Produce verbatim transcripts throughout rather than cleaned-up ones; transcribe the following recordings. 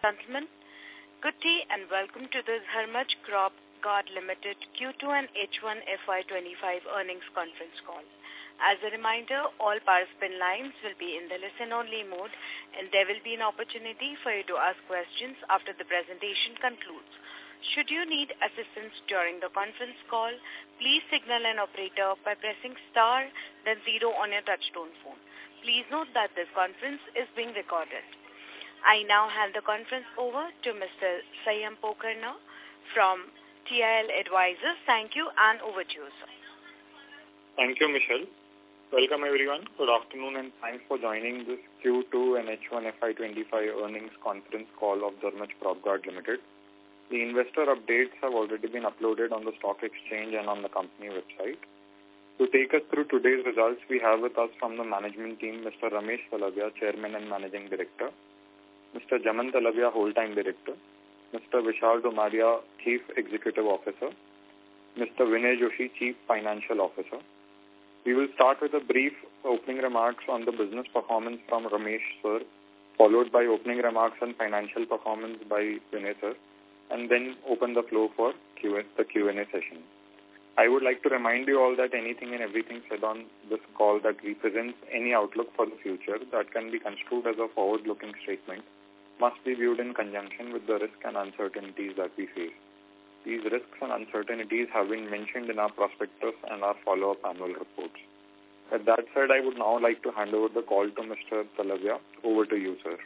Gentlemen, good day and welcome to the Dharmaj Crop Guard Limited Q two and H one F Y twenty-five earnings conference call. As a reminder, all participant lines will be in the listen-only mode and there will be an opportunity for you to ask questions after the presentation concludes. Should you need assistance during the conference call, please signal an operator by pressing star then zero on your touchtone phone. Please note that this conference is being recorded. I now hand the conference over to Mister Sayam Pokarna from T I L Advisors. Thank you and over to you, sir. Thank you, Michelle. Welcome, everyone. Good afternoon and thanks for joining this Q two and H one F Y twenty-five earnings conference call of Dharmaj Crop Guard Limited. The investor updates have already been uploaded on the stock exchange and on the company website. To take us through today's results, we have with us from the management team Mister Ramesh Talavia, Chairman and Managing Director, Mister Jaman Talavia, Whole-Time Director, Mister Vishal Domaria, Chief Executive Officer, Mister Vinay Joshi, Chief Financial Officer. We will start with a brief opening remarks on the business performance from Ramesh sir, followed by opening remarks on financial performance by Vinay sir, and then open the floor for Q and A, the Q and A session. I would like to remind you all that anything and everything said on this call that represents any outlook for the future that can be construed as a forward-looking statement must be viewed in conjunction with the risks and uncertainties that we face. These risks and uncertainties have been mentioned in our prospectus and our follow-up annual reports. With that said, I would now like to hand over the call to Mister Talavia. Over to you, sir.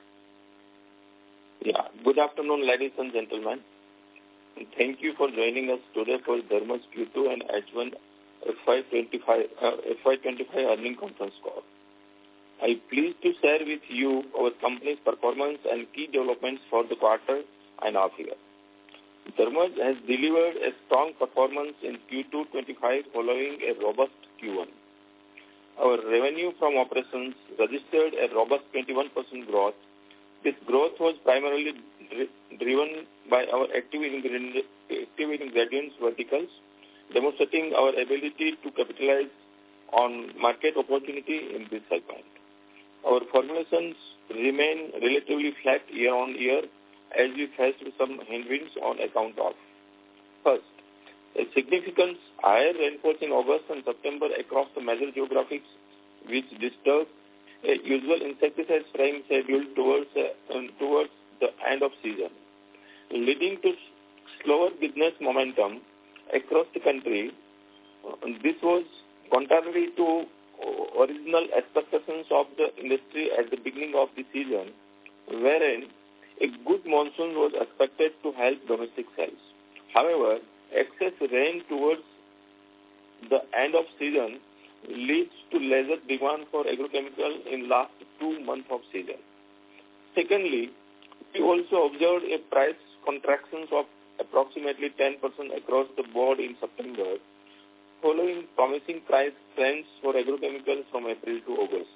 Yeah, good afternoon, ladies and gentlemen. Thank you for joining us today for Dharmaj Q two and H one F Y twenty-five, uh, F Y twenty-five earnings conference call. I am pleased to share with you our company's performance and key developments for the quarter and half year. Dharmaj has delivered a strong performance in Q two twenty-five following a robust Q one. Our revenue from operations registered a robust twenty-one percent growth. This growth was primarily driven by our active ingredient, active ingredients verticals, demonstrating our ability to capitalize on market opportunity in this segment. Our formulations remain relatively flat year-on-year as we faced some headwinds on account of, first, a significant higher rainfall in August and September across the major geographies, which disturbed a usual insecticide spraying schedule towards, uh, towards the end of season, leading to slower business momentum across the country. This was contrary to original expectations of the industry at the beginning of the season, wherein a good monsoon was expected to help domestic sales. However, excess rain towards the end of season leads to lesser demand for agrochemical in last two months of season. Secondly, we also observed a price contractions of approximately ten percent across the board in September, following promising price trends for agrochemicals from April to August.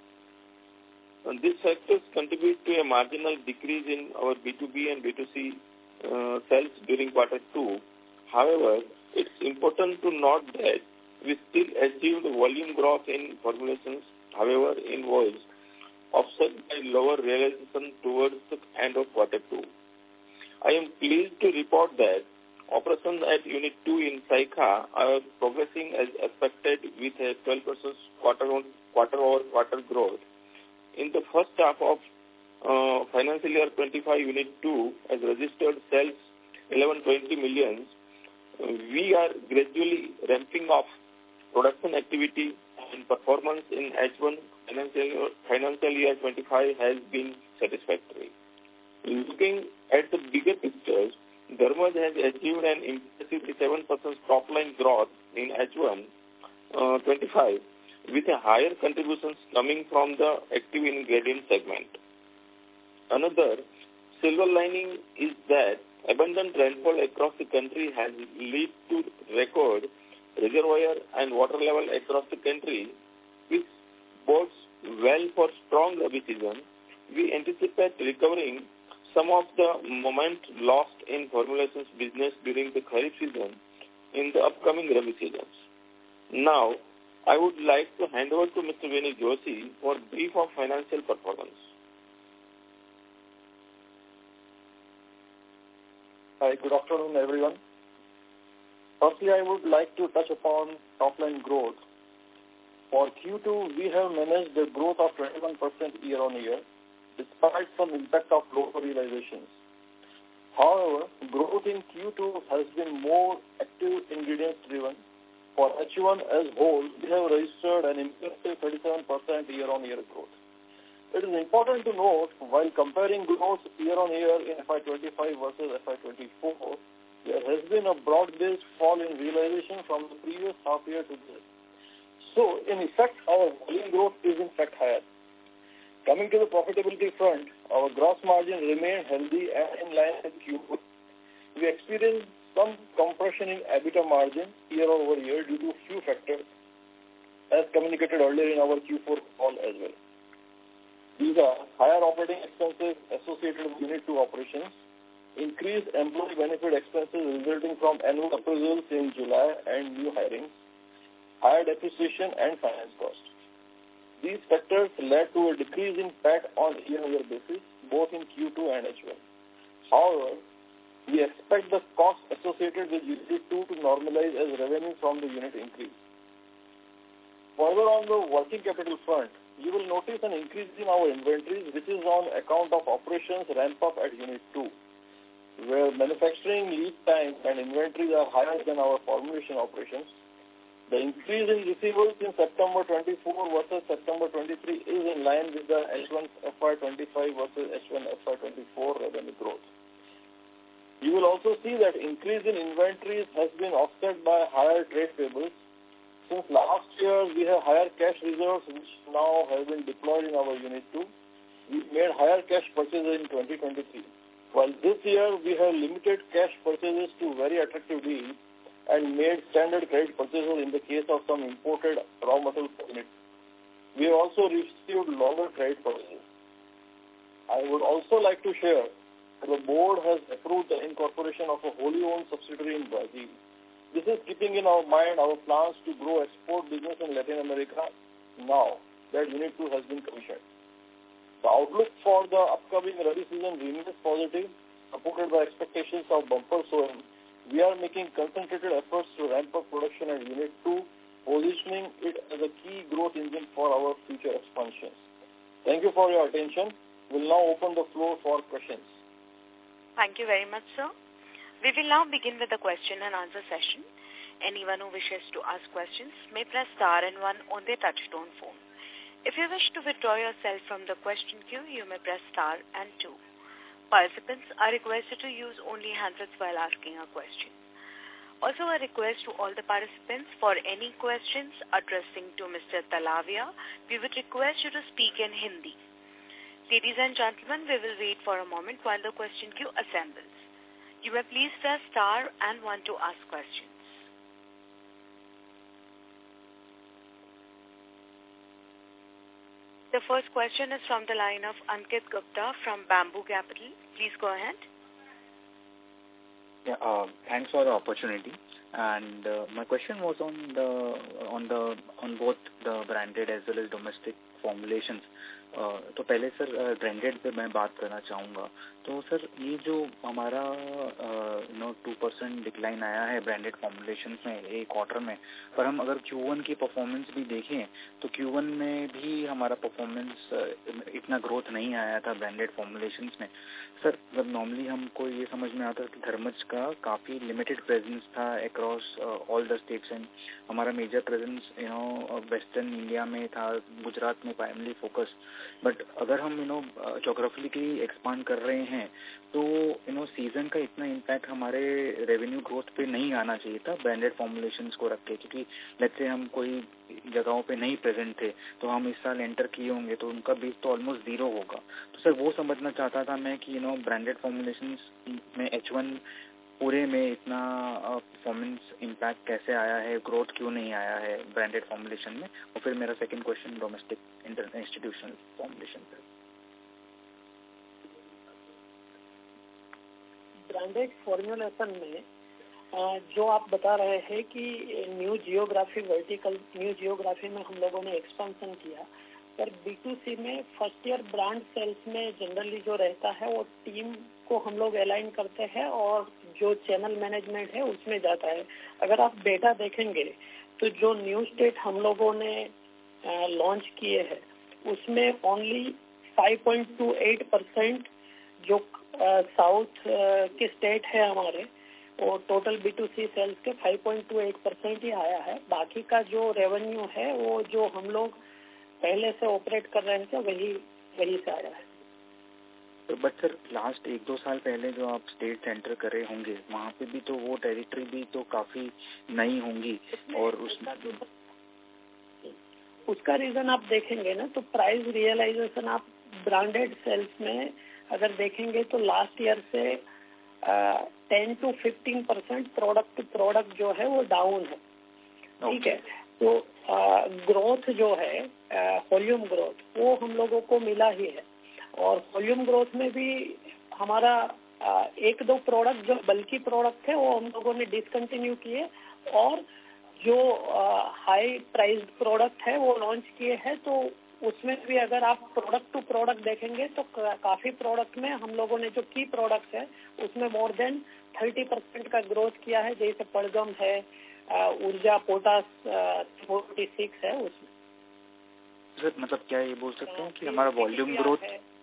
And these factors contribute to a marginal decrease in our B two B and B two C uh, sales during quarter two. However, it's important to note that we still achieved volume growth in formulations, however, in voice, offset by lower realization towards the end of quarter two. I am pleased to report that operations at Unit two in Saikha are progressing as expected with a twelve percent quarter-over-quarter growth. In the first half of uh, financial year twenty-five, Unit two has registered sales eleven twenty million. We are gradually ramping up production activity and performance in H one financial, financial year twenty-five has been satisfactory. Looking at the bigger pictures, Dharmaj has achieved an impressive seven percent top-line growth in H one twenty-five with a higher contributions coming from the active ingredient segment. Another silver lining is that abundant rainfall across the country has led to record reservoir and water level across the country, which bodes well for strong Rabi season. We anticipate recovering some of the moment lost in formulations business during the Kharif season in the upcoming Rabi seasons. Now, I would like to hand over to Mister Vinay Joshi for a brief of financial performance. Hi, good afternoon, everyone. Firstly, I would like to touch upon top-line growth. For Q two, we have managed a growth of twenty-one percent year-on-year, despite some impact of lower realizations. However, growth in Q two has been more active ingredients-driven. For H one as whole, we have registered an impressive thirty-seven percent year-on-year growth. It is important to note, while comparing growth year-on-year in F Y twenty-five versus F Y twenty-four, there has been a broad-based fall in realization from the previous half year to this. So, in effect, our volume growth is in fact higher. Coming to the profitability front, our gross margin remained healthy and in line with Q two. We experienced some compression in EBITDA margin year-over-year due to few factors, as communicated earlier in our Q four call as well. These are higher operating expenses associated with Unit two operations, increased employee benefit expenses resulting from annual appraisals in July and new hirings, higher depreciation and finance cost. These factors led to a decrease in P A T on a year-over-year basis, both in Q two and H one. However, we expect the cost associated with Unit two to normalize as revenue from the unit increase. Further, on the working capital front, you will notice an increase in our inventories, which is on account of operations ramp-up at Unit two, where manufacturing lead times and inventories are higher than our formulation operations. The increase in receivables in September twenty-four versus September twenty-three is in line with the H one F Y twenty-five versus H one F Y twenty-four revenue growth. You will also see that increase in inventories has been offset by higher trade payables. Since last year, we have higher cash reserves, which now have been deployed in our Unit two. We made higher cash purchases in twenty twenty-three. While this year, we have limited cash purchases to very attractive deals and made standard credit purchases in the case of some imported raw material units. We have also received longer credit purchases. I would also like to share that the board has approved the incorporation of a wholly owned subsidiary in Brazil. This is keeping in our mind our plans to grow export business in Latin America now that Unit two has been commissioned. The outlook for the upcoming Rabi season remains positive, supported by expectations of bumper sowing. We are making concentrated efforts to ramp up production at Unit two, positioning it as a key growth engine for our future expansions. Thank you for your attention. We will now open the floor for questions. Thank you very much, sir. We will now begin with the question and answer session. Anyone who wishes to ask questions may press star and one on their touchtone phone. If you wish to withdraw yourself from the question queue, you may press star and two. Participants are requested to use only handsets while asking a question. Also, a request to all the participants, for any questions addressing to Mister Talavia, we would request you to speak in Hindi. Ladies and gentlemen, we will wait for a moment while the question queue assembles. You may please press star and one to ask questions. The first question is from the line of Ankit Gupta from Bamboo Capital. Please go ahead. Yeah, uh, thanks for the opportunity. And uh, my question was on the on the on both the branded as well as domestic formulations. Uh, तो पहले sir branded पे मैं बात करना चाहूँगा. तो sir ये जो हमारा you know two percent decline आया है ब्रांडेड फॉर्मुलेशन में एक क्वार्टर में, पर हम अगर क्यू वन की परफॉर्मेंस भी देखें तो क्यू वन में भी हमारा परफॉर्मेंस इतना ग्रोथ नहीं आया था ब्रांडेड फॉर्मुलेशन में. सर जब नॉर्मली हमको ये समझ में आता है कि धर्मज का काफ़ी लिमिटेड प्रेजेंस था across all the states and हमारा major presence you know western India में था, गुजरात में प्राइमरी फोकस. बट अगर हम यू नो जोग्राफिकली एक्सपांड कर रहे हैं तो यू नो सीजन का इतना इम्पैक्ट हमारे रेवेन्यू ग्रोथ पे नहीं आना चाहिए था ब्रांडेड फॉर्मुलेशंस को रख के, क्योंकि लेट्स से हम कोई जगहों पे नहीं प्रेजेंट थे तो हम इस साल एंटर किए होंगे तो उनका बेस तो ऑलमोस्ट जीरो होगा. तो सर वो समझना चाहता था मैं कि यू नो ब्रांडेड फॉर्मुलेशंस में एच वन पूरे में इतना परफॉर्मेंस इम्पैक्ट कैसे आया है, ग्रोथ क्यों नहीं आया है ब्रांडेड फॉर्मुलेशन में. और फिर मेरा second question domestic institutional formulation पर. ब्रांडेड फॉर्मुलेशन में जो आप बता रहे हैं कि new geography vertical new geography में हम लोगों ने एक्सपेंशन किया, सर बी टू सी में फर्स्ट ईयर ब्रांड सेल्स में जनरली जो रहता है वो टीम को हम लोग अलाइन करते हैं और जो चैनल मैनेजमेंट है उसमें जाता है। अगर आप डेटा देखेंगे तो जो न्यू स्टेट हम लोगों ने लॉन्च किए हैं उसमें only five point two eight percent जो साउथ के स्टेट है हमारे और total B to C sales के five point two eight percent ही आया है। बाकी का जो रेवेन्यू है वो जो हम लोग पहले से ऑपरेट कर रहे थे वही वही से आया है। तो बट सर लास्ट एक दो साल पहले जो आप स्टेट सेंटर करे होंगे वहाँ पे भी तो वो टेरिटरी भी तो काफी नई होंगी और उसमें उसका रीजन आप देखेंगे ना तो प्राइस रियलाइजेशन आप ब्रांडेड सेल्स में अगर देखेंगे तो लास्ट ईयर से ten to fifteen percent product to product जो है वो डाउन है। ठीक है, तो ग्रोथ जो है वॉल्यूम ग्रोथ वो हम लोगों को मिला ही है और वॉल्यूम ग्रोथ में भी हमारा आ, एक दो प्रोडक्ट जो बल्कि प्रोडक्ट थे वो हम लोगों ने डिसकंटिन्यू किए और जो हाई प्राइस्ड प्रोडक्ट है वो लॉन्च किए हैं। तो उसमें भी अगर आप प्रोडक्ट टू प्रोडक्ट देखेंगे तो काफी प्रोडक्ट में हम लोगों ने जो की प्रोडक्ट्स है उसमें मोर देन थर्टी परसेंट का ग्रोथ किया है, जैसे पड़गम है, ऊर्जा पोटास फोर्टी सिक्स है उसमें। सर मतलब क्या ये बोल सकते हैं कि हमारा वॉल्यूम ग्रोथ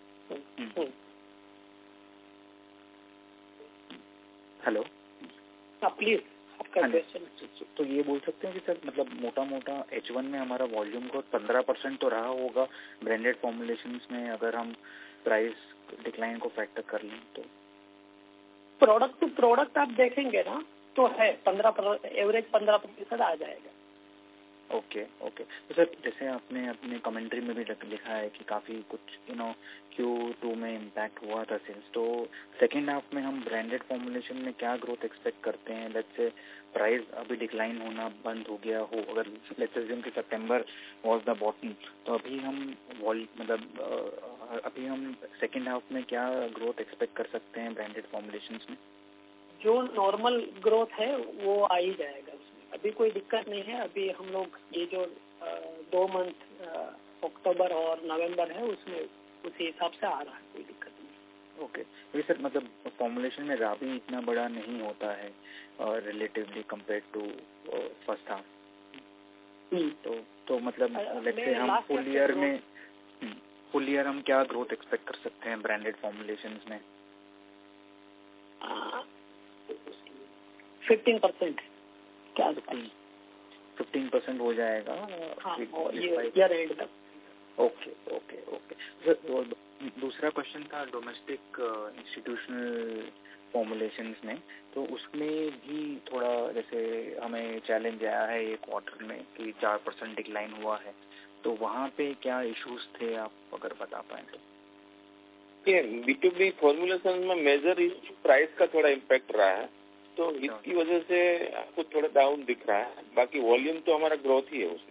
हेलो हाँ प्लीज आपका क्वेश्चन। तो ये बोल सकते हैं कि सर मतलब मोटा मोटा एच वन में हमारा वॉल्यूम ग्रोथ पंद्रह परसेंट तो रहा होगा ब्रांडेड फॉर्मुलेशंस में अगर हम प्राइस डिक्लाइन को फैक्टर कर लें तो। प्रोडक्ट टू प्रोडक्ट आप देखेंगे ना तो है पंद्रह एवरेज पंद्रह प्रतिशत आ जाएगा। ओके ओके तो सर जैसे आपने अपने कमेंट्री में भी लिखा है कि काफ़ी कुछ यू नो क्यू टू में इम्पैक्ट हुआ था सेल्स, तो सेकेंड हाफ में हम ब्रांडेड फॉर्मुलेशन में क्या ग्रोथ एक्सपेक्ट करते हैं? लेट्स से प्राइस अभी डिक्लाइन होना बंद हो गया हो, अगर लेट्स अज्यूम कि सितंबर वाज द बॉटम, तो अभी हम वॉल मतलब अभी हम सेकेंड हाफ में क्या ग्रोथ एक्सपेक्ट कर सकते हैं ब्रांडेड फॉर्मुलेशंस में? जो नॉर्मल ग्रोथ है वो आ ही जाएगा, अभी कोई दिक्कत नहीं है। अभी हम लोग ये जो आ, दो मंथ अक्टूबर और नवंबर है उसमें उसी हिसाब से आ रहा है, कोई दिक्कत नहीं। Okay okay. सर मतलब फॉर्मुलेशन में राबी इतना बड़ा नहीं होता है relatively compare to first half, तो तो मतलब लेट्स से हम फुल ईयर में फुल ईयर हम क्या ग्रोथ एक्सपेक्ट कर सकते हैं ब्रांडेड फॉर्मुलेशंस में? फिफ्टीन परसेंट क्या फिफ्टीन परसेंट हो जाएगा हाँ, ईयर एंड तक। ओके ओके ओके दूसरा क्वेश्चन था डोमेस्टिक इंस्टीट्यूशनल फॉर्मुलेशंस में, तो उसमें भी थोड़ा जैसे हमें चैलेंज आया है ये क्वार्टर में कि चार परसेंट डिक्लाइन हुआ है, तो वहाँ पे क्या इश्यूज थे आप अगर बता पाएं तो? बी टू बी फॉर्मुलेशन में मेजर इश्यू प्राइस का थोड़ा इम्पैक्ट रहा है, तो इसकी वजह से आपको थोड़ा डाउन दिख रहा है, बाकी वॉल्यूम तो हमारा ग्रोथ ही है उसमें।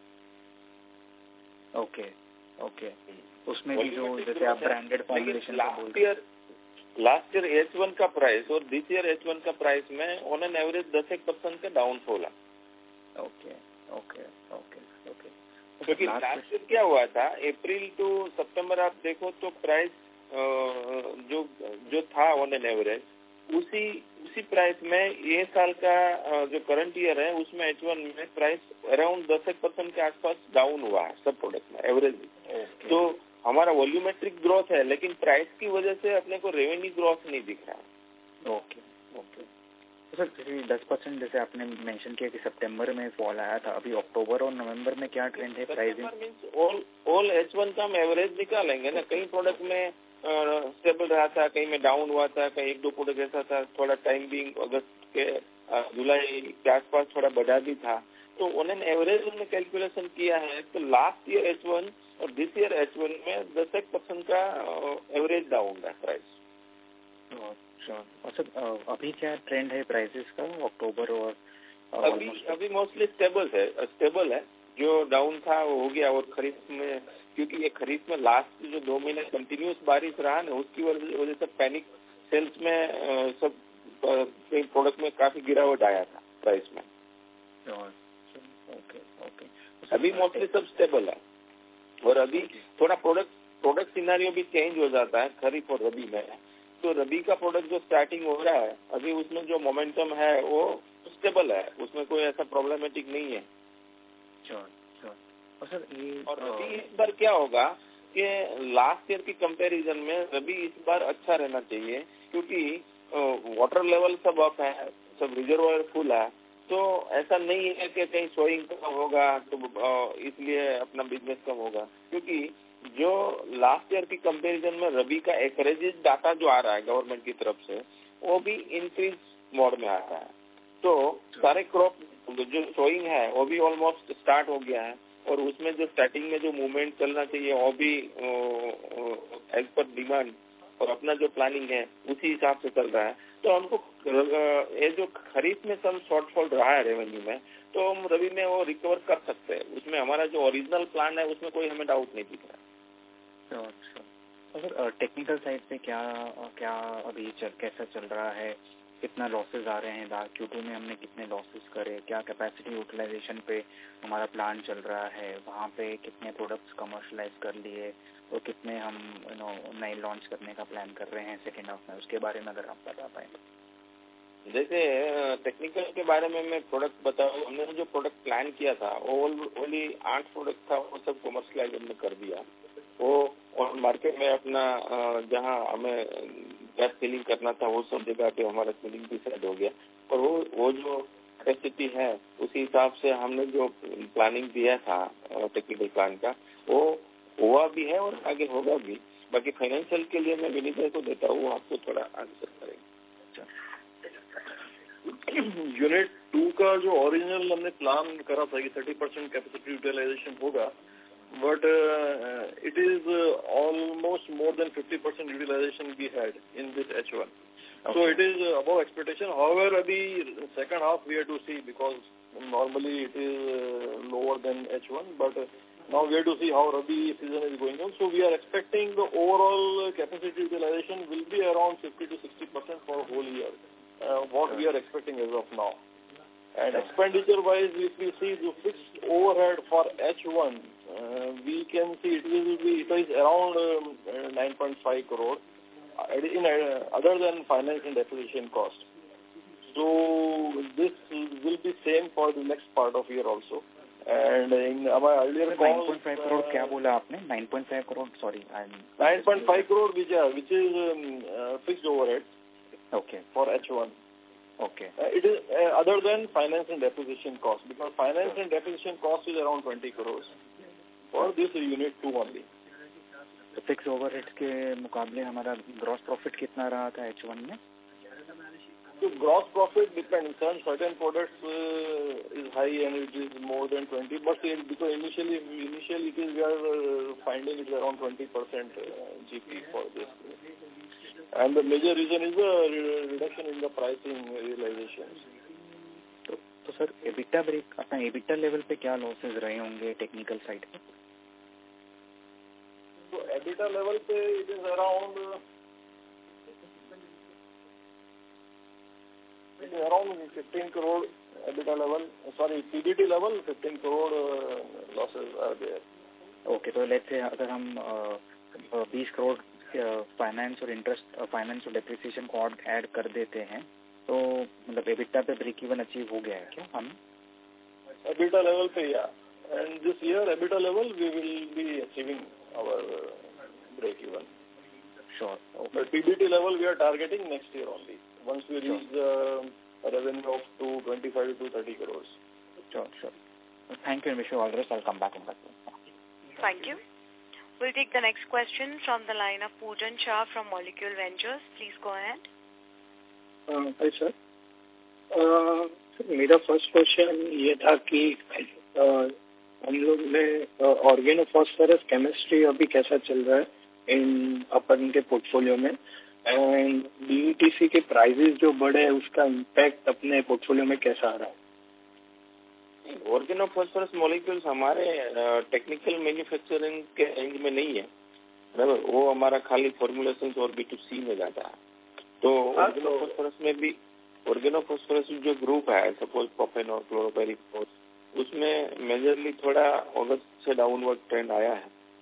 ओके ओके उसमें भी जो जैसे आप branded formulation last year last year H one का प्राइस और दिस ईयर एच वन का प्राइस में ऑन एन एवरेज दस एक परसेंट का डाउनफॉल है। ओके ओके ओके ओके क्योंकि लास्ट ईयर क्या हुआ था, अप्रैल टू सितंबर आप देखो तो प्राइस जो जो था ऑन एन एवरेज उसी उसी प्राइस में ये साल का जो करंट ईयर है उसमें एच वन में प्राइस अराउंड दस एक परसेंट के आसपास डाउन हुआ है सब प्रोडक्ट में एवरेज। okay. तो हमारा वॉल्यूमेट्रिक ग्रोथ है लेकिन प्राइस की वजह से अपने को रेवेन्यू ग्रोथ नहीं दिख रहा है। ओके ओके सर जैसे दस परसेंट जैसे आपने मेंशन किया कि सितंबर में फॉल आया था, अभी अक्टूबर और नवंबर में क्या ट्रेंड है pricing? All all H one का हम एवरेज निकालेंगे ना, कई प्रोडक्ट में स्टेबल रहा था, कहीं में डाउन हुआ था, कहीं एक दो प्रोडक्ट ऐसा था थोड़ा टाइम बिंग अगस्त के जुलाई के आसपास थोड़ा बढ़ा भी था, तो उन्होंने एवरेज में कैलकुलेशन किया है तो लास्ट ईयर एच वन और दिस ईयर एच वन में दस एक परसेंट का एवरेज डाउन है प्राइस। अच्छा सर अभी क्या ट्रेंड है प्राइसेस का अक्टूबर और अभी अभी मोस्टली स्टेबल है स्टेबल है जो डाउन था वो हो गया, और खरीफ में क्योंकि ये खरीफ में लास्ट जो दो महीने कंटिन्यूस बारिश रहा ना उसकी वजह से पैनिक सेल्स में सब कई प्रोडक्ट में काफी गिरावट आया था प्राइस में। ओके ओके अभी मोस्टली सब स्टेबल है। और अभी थोड़ा प्रोडक्ट प्रोडक्ट सिनेरियो भी चेंज हो जाता है खरीफ और रबी में। तो रबी का प्रोडक्ट जो स्टार्टिंग हो रहा है अभी उसमें जो मोमेंटम है वो स्टेबल है, उसमें कोई ऐसा प्रॉब्लमेटिक नहीं है। Sure sure. और सर ये और रबी इस बार क्या होगा कि लास्ट ईयर की कंपैरिजन में रबी इस बार अच्छा रहना चाहिए, क्योंकि वाटर लेवल सब अप है, सब रिजर्वायर फुल है। तो ऐसा नहीं है कि कहीं सोइंग कम होगा तो इसलिए अपना बिजनेस कम होगा, क्योंकि जो लास्ट ईयर की कंपैरिजन में रबी का एक्रेजेज डाटा जो आ रहा है गवर्नमेंट की तरफ से वो भी इंक्रीज मोड में आ रहा है। तो सारे क्रॉप जो सोइंग है वो भी ऑलमोस्ट स्टार्ट हो गया है, और उसमें जो स्टार्टिंग में जो मूवमेंट चलना चाहिए वो भी एज पर डिमांड और अपना जो प्लानिंग है उसी हिसाब से चल रहा है। तो हमको ये जो खरीफ में सब शॉर्टफॉल रहा है रेवेन्यू में, तो हम रबी में वो रिकवर कर सकते हैं। उसमें हमारा जो ओरिजिनल प्लान है उसमें कोई हमें डाउट नहीं दिख रहा है। सर टेक्निकल साइड पे क्या क्या अभी चल कैसा चल रहा है, कितना लॉसेस आ रहे हैं क्यू टू में, हमने कितने लॉसेस करे, क्या कैपेसिटी यूटिलाइजेशन पे हमारा प्लान चल रहा है, वहाँ पे कितने प्रोडक्ट्स कमर्शलाइज कर लिए और कितने हम यू नो नए लॉन्च करने का प्लान कर रहे हैं सेकेंड हाफ में, उसके बारे में अगर आप बता पाएँ। जैसे टेक्निकल के बारे में मैं प्रोडक्ट बताऊँ, हमने जो प्रोडक्ट प्लान किया था वो ओनली आठ प्रोडक्ट था, वो सब कमर्शलाइज हमने कर दिया। वो और मार्केट में अपना जहाँ हमें गैस फिलिंग करना था वो सब जगह पे हमारा फिलिंग भी सेट हो गया, और वो वो जो कैपेसिटी है उसी हिसाब से हमने जो प्लानिंग दिया था टेक्निकल प्लान का वो हुआ भी है और आगे होगा भी। बाकी फाइनेंशियल के लिए मैं विनीत को देता हूँ, आपको थोड़ा आंसर करेंगे। यूनिट टू का जो ओरिजिनल हमने प्लान करा था कि थर्टी परसेंट कैपेसिटी यूटिलाइजेशन होगा, but it is almost more than fifty percent utilisation we had in this H one, so it is above expectation. However, abhi second half we have to see, because normally it is uh, lower than H one, but uh, now we have to see how Rabi season is going on. So we are expecting the overall capacity utilization will be around fifty to sixty percent for whole year, uh, what we are expecting as of now. And expenditure wise, if we see the fixed overhead for H one, uh, we can see it will be, it is around um, uh, nine point five crore. In, uh, other than finance and acquisition cost. So this will be same for the next part of year also. And in our earlier call, nine point five crore क्या बोला आपने? nine point five crore, sorry. nine point five crore which, uh, which is um, uh, fixed overhead. Okay. For H one. Okay. Uh, it is uh, other than finance and acquisition cost, because finance and acquisition cost is around twenty crores for this unit two only. तो fix overheads के मुकाबले हमारा gross profit कितना रहा था H one में? तो gross profit depend, certain products is high and it is more than twenty, but because initially initially it is we are finding it around twenty percent GP for this, and the major reason is the reduction in the pricing realisation. तो तो sir EBITDA break अपना EBITDA level पे क्या losses रहे होंगे technical side पे? तो EBITDA level पे it is around it is around fifteen crore EBITDA level, sorry PBT level fifteen crore losses are there. Okay, तो लेट्स से अगर हम बीस करोड़ फाइनेंस और इंटरेस्ट फाइनेंस और डेप्रिसिएशन को ऐड कर देते हैं तो मतलब एबिटा पे ब्रेक इवन अचीव हो गया है क्या हम? एबिटा लेवल पे या, and this year EBITDA level we will be achieving our uh, break even. Sure. Okay. But P B T level we are targeting next year only, once we reach the uh, revenue of two twenty-five to thirty crores. Sure, sure. Thank you and wish you all the best. I'll come back in that. Thank you. We'll take the next question from the line of Poojan Shah from Molecule Ventures. Please go ahead. Uh, hi sir. Uh, मेरा first question ये था कि uh, हम लोग ने oregano phosphorus chemistry अभी कैसा चल रहा है इन अपन के पोर्टफोलियो में, एंड बीईटीसी के प्राइसेस जो बढ़े हैं उसका इम्पैक्ट अपने पोर्टफोलियो में कैसा आ रहा है? ऑर्गेनो फॉस्फोरस मॉलिक्यूल्स हमारे टेक्निकल मैन्युफैक्चरिंग के रेंज में नहीं है, बराबर, वो हमारा खाली फॉर्मुलेशंस और बी टू सी में जाता है। तो ऑर्गेनो फॉस्फोरस में भी ऑर्गेनो फॉस्फोरस जो ग्रुप है, सपोज प्रोपेन और क्लोरोपेरिक, उसमें मेजरली थोड़ा अगस्त से डाउनवर्ड ट्रेंड आया है,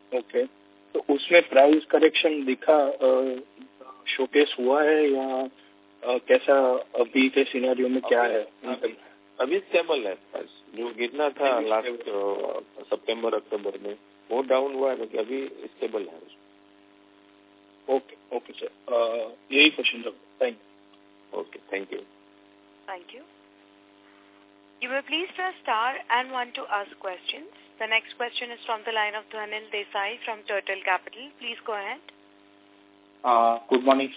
ओके, तो उसमें प्राइस करेक्शन दिखा, शोकेस हुआ है या आ, कैसा अभी के सिनेरियो में क्या है? अभी, अभी स्टेबल है प्राइस। जो गिरना था लास्ट सितंबर अक्टूबर में वो डाउन हुआ है, मतलब अभी स्टेबल है। ओके ओके सर, यही क्वेश्चन था। Thank you. Okay, thank you. Thank you. You may please press star and one to ask questions. The next question is from the line of Dhanil Desai from Turtle Capital. Please go ahead. Uh, good morning.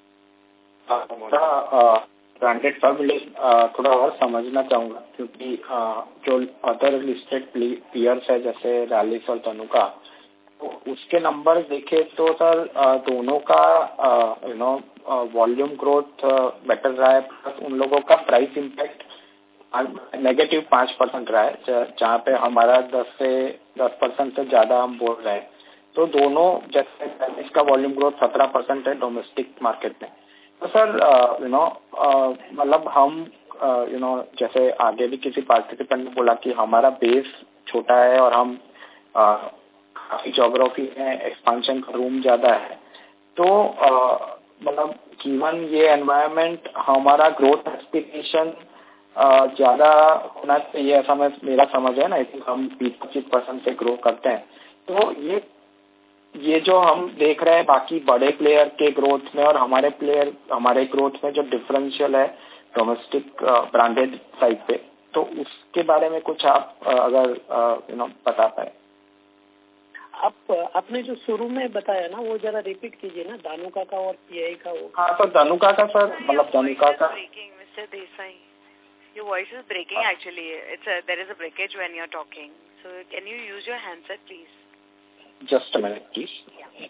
Branded formulation थोड़ा और समझना चाहूँगा, क्योंकि uh, जो other listed peers है जैसे रैलिस और तनुका, तो उसके नंबर देखे तो सर uh, दोनों का you know volume growth better रहा है, प्लस उन लोगों का प्राइस इम्पैक्ट नेगेटिव पाँच परसेंट रहा है, जहाँ पे हमारा दस से दस परसेंट से ज्यादा हम बोल रहे हैं। तो दोनों, जैसे इसका वॉल्यूम ग्रोथ सत्रह परसेंट है डोमेस्टिक मार्केट में, तो सर यू नो मतलब हम यू नो जैसे आगे भी किसी पार्टिसिपेंट ने बोला कि हमारा बेस छोटा है और हम uh, काफी ज्योग्राफी में एक्सपांशन का रूम ज्यादा है, तो uh, मतलब गिवन ये एनवायरनमेंट हमारा ग्रोथ एक्सपेक्टेशन ज्यादा होना चाहिए, ऐसा मैं मेरा समझ है ना। आई थिंक हम बीस पच्चीस परसेंट से ग्रो करते हैं, तो ये ये जो हम देख रहे हैं बाकी बड़े प्लेयर के ग्रोथ में और हमारे प्लेयर हमारे ग्रोथ में जो डिफरेंशियल है डोमेस्टिक ब्रांडेड साइड पे, तो उसके बारे में कुछ आप uh, अगर यू नो बता पाए। आप आपने जो शुरू में बताया ना वो जरा रिपीट कीजिए ना, दानुका का और पीआई का। वो हाँ सर, दानुका का सर, मतलब दानुका का। Mister Desai, your voice is breaking actually. It's a, there is a breakage when you're talking. So can you use your handset, please? Just a minute, please. Yeah.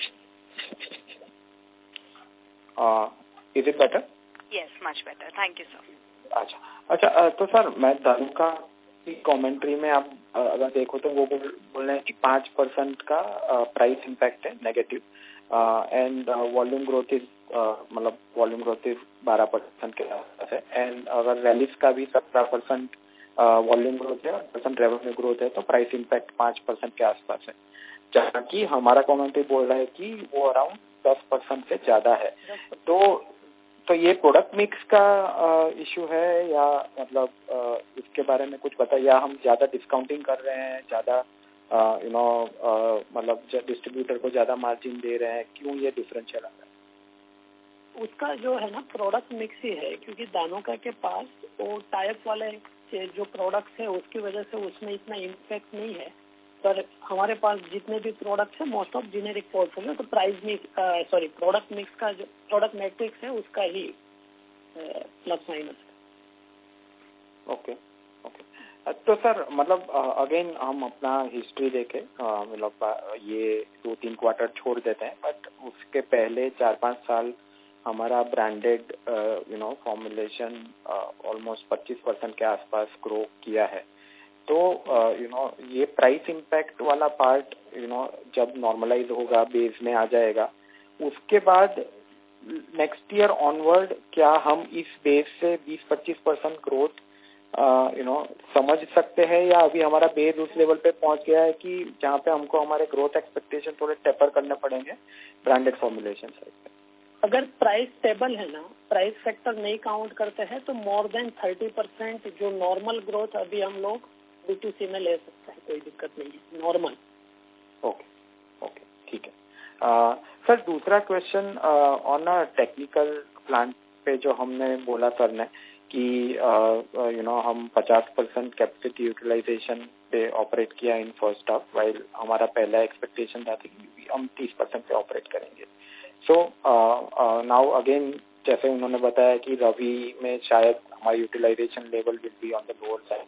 Uh, is it better? Yes, much better. Thank you, sir. अच्छा अच्छा, तो sir मैं दानुका की commentary में आप अगर देखो तो वो बोल बोल रहे हैं कि पाँच परसेंट का प्राइस इम्पैक्ट है negative, and volume growth is मतलब वॉल्यूम ग्रोथ इज बारह परसेंट के आसपास है, एंड अगर रैलिस का भी सत्रह परसेंट वॉल्यूम ग्रोथ है, परसेंट रेवेन्यू ग्रोथ है, तो प्राइस इम्पैक्ट पाँच परसेंट के आसपास है, जबकि हमारा कमेंट्री बोल रहा है कि वो अराउंड दस परसेंट से ज्यादा है। तो तो ये प्रोडक्ट मिक्स का इशू uh, है या मतलब uh, इसके बारे में कुछ बताइए, या हम ज्यादा डिस्काउंटिंग कर रहे हैं, ज्यादा यू नो मतलब डिस्ट्रीब्यूटर को ज्यादा मार्जिन दे रहे हैं, क्यों ये डिफरेंशियल आ रहा है? उसका जो है ना प्रोडक्ट मिक्स ही है, क्योंकि दानुका के पास वो टाइप वाले जो प्रोडक्ट्स है उसकी वजह से उसमें इतना इम्पैक्ट नहीं है, पर हमारे पास जितने भी प्रोडक्ट्स है मोस्ट ऑफ जेनेरिक पोर्टफोलियो, तो price mix sorry product mix का जो प्रोडक्ट मैट्रिक्स है उसका ही प्लस माइनस। ओके ओके, तो सर मतलब अगेन हम अपना हिस्ट्री देखें, मतलब ये दो तीन क्वार्टर छोड़ देते हैं, बट उसके पहले चार पाँच साल हमारा branded you know formulation almost पच्चीस परसेंट के आसपास ग्रो किया है। तो यू नो ये प्राइस इम्पैक्ट वाला पार्ट यू नो जब नॉर्मलाइज होगा, बेस में आ जाएगा, उसके बाद नेक्स्ट ईयर ऑनवर्ड क्या हम इस बेस से बीस पच्चीस परसेंट ग्रोथ यू नो समझ सकते हैं, या अभी हमारा बेस उस लेवल पे पहुंच गया है कि जहाँ पे हमको हमारे ग्रोथ एक्सपेक्टेशन थोड़े टेपर करने पड़ेंगे ब्रांडेड फॉर्मुलेशन साइड पे? अगर प्राइस स्टेबल है ना, प्राइस फैक्टर नहीं काउंट करते हैं, तो मोर देन थर्टी परसेंट जो नॉर्मल ग्रोथ अभी हम लोग बी टू सी में ले सकते हैं, कोई दिक्कत नहीं है, नॉर्मल। ओके ओके, ठीक है। सर दूसरा question on a technical plant पे जो हमने बोला सर ने कि यू नो हम पचास परसेंट कैपेसिटी यूटिलाइजेशन पे ऑपरेट किया इन फर्स्ट हाफ, वाइल हमारा पहला एक्सपेक्टेशन था कि हम तीस परसेंट पे ऑपरेट करेंगे। सो नाउ अगेन जैसे उन्होंने बताया कि रवि में शायद हमारी utilisation level will be on the lower side,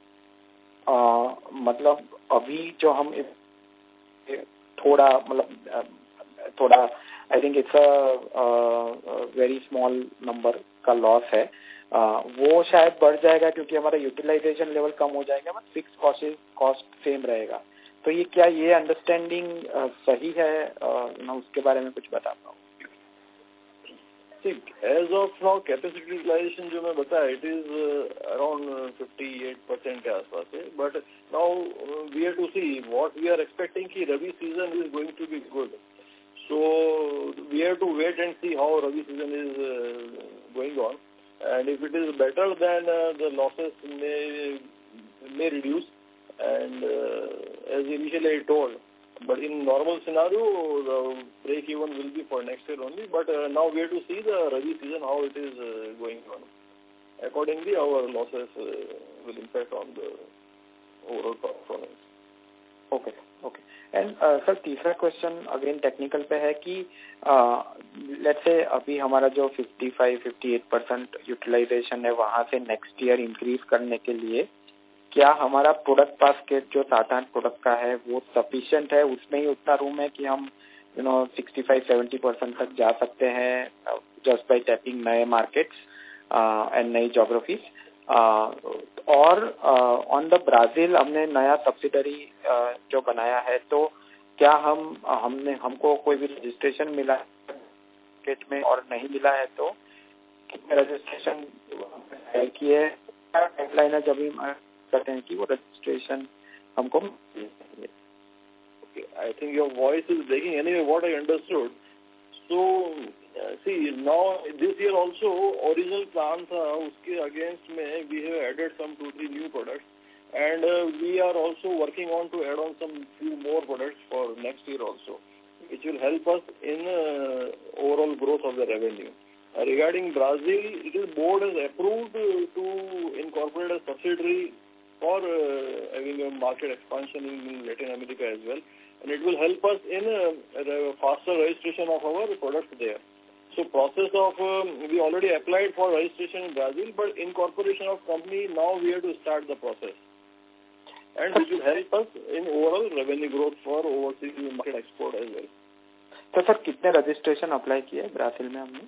मतलब अभी जो हम थोड़ा मतलब थोड़ा I think it's a very small number का लॉस है, uh, वो शायद बढ़ जाएगा क्योंकि हमारा यूटिलाइजेशन लेवल कम हो जाएगा, but fix cost cost same रहेगा। तो ये क्या ये अंडरस्टैंडिंग uh, सही है? uh, ना उसके बारे में कुछ बता पाओ। See, as of now, capacity utilization, जो मैं बताया, it is uh, around uh, fifty-eight percent के आसपास है. But now uh, we have to see what we are expecting कि Rabi season is going to be good. So we have to wait and see how Rabi season is uh, going on. And if it is better, then uh, the losses may may reduce. And uh, as initially I told, but in normal scenario, the break even will be for next year only. But uh, now we have to see the Rabi season, how it is uh, going on. Accordingly, our losses uh, will impact on the overall performance. Okay, okay. And uh, sir, तीसरा question again technical पे है कि let's say अभी हमारा जो fifty-five to fifty-eight percent utilisation है वहाँ से नेक्स्ट ईयर इंक्रीज करने के लिए क्या हमारा प्रोडक्ट बास्केट जो सात आठ प्रोडक्ट का है वो सफिशिएंट है, उसमें ही उतना रूम है कि हम you know sixty-five to seventy percent तक जा सकते हैं जस्ट बाय टैपिंग नए मार्केट्स एंड नई ज्योग्राफीज? और ऑन द ब्राजील हमने नया सब्सिडरी uh, जो बनाया है, तो क्या हम हमने हमको कोई भी रजिस्ट्रेशन मिला मार्केट में और नहीं मिला है तो कितने रजिस्ट्रेशन किए, टाइमलाइन है जब हम करते हैं कि वो रजिस्ट्रेशन हमको? I think your voice is breaking. Anyway, what I understood. So, uh, see, now this year also, original plan tha, uske against mein, we have added some two, three new products. And uh, we are also working on to add on some few more products for next year also, which will help us in uh, overall growth of the revenue. Uh, regarding Brazil, it is board has approved uh, to incorporate a subsidiary for uh, having a market expansion in Latin America as well. And it will help us in uh, a faster registration of our products there. So process of, um, we already applied for registration in Brazil, but incorporation of company, now we have to start the process. And which will help us in overall revenue growth for overseas market export as well. तो sir कितने registration apply किए Brazil में हमने?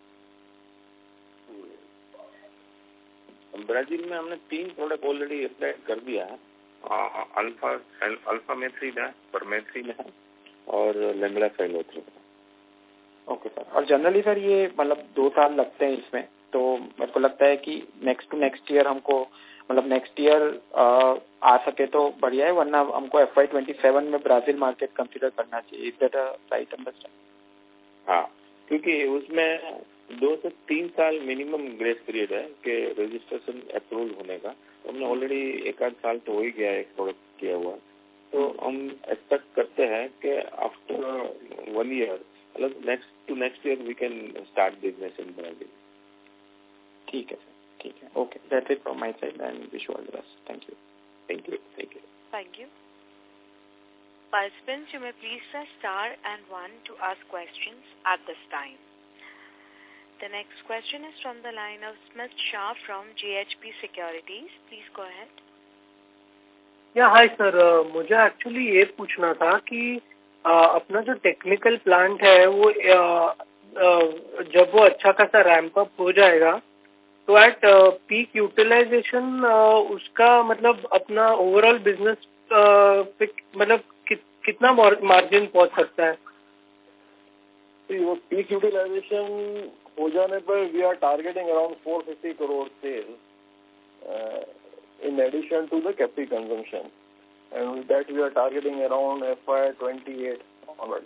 Brazil में हमने तीन product already apply कर दिया है. अल्फा अल्फा मेथ्रीन है, परमेथ्रीन है और लेंगड़ा साइलोथ्रिन है. Okay sir. और जनरली सर ये मतलब दो साल लगते हैं इसमें, तो मेरे को लगता है कि नेक्स्ट टू नेक्स्ट ईयर हमको मतलब नेक्स्ट ईयर आ सके तो बढ़िया है, वरना हमको F Y twenty-seven में ब्राजील मार्केट कंसीडर करना चाहिए. Is that a right understanding? हाँ, क्योंकि उसमें दो से तीन साल मिनिमम ग्रेस पीरियड है कि रजिस्ट्रेशन अप्रूवल होने का. तो हमने ऑलरेडी एक आध साल तो हो ही गया एक प्रोडक्ट किया हुआ. तो हम एक्सपेक्ट करते हैं कि आफ्टर वन ईयर मतलब next to next year we can start business in Brazil. ठीक है सर, ठीक है. Okay, that's it from my side and wish you all the best. Thank you. Thank you. Thank you. Thank you. Participants, you may please press star and one to ask questions at this time. The next question is from the line of Smith Shah from G H P Securities. Please go ahead. या hi sir, मुझे actually ये पूछना था कि uh, अपना जो technical plant है वो uh, uh, जब वो अच्छा खासा रैंप अप हो जाएगा तो एट पीक यूटिलाइजेशन उसका मतलब अपना ओवरऑल बिजनेस uh, मतलब कि, कितना मार्जिन पहुंच सकता है? वो पीक यूटिलाइजेशन हो जाने पर we are targeting around four fifty crore sales in addition to the capacity consumption, and with that we are targeting around F Y twenty-eight onwards.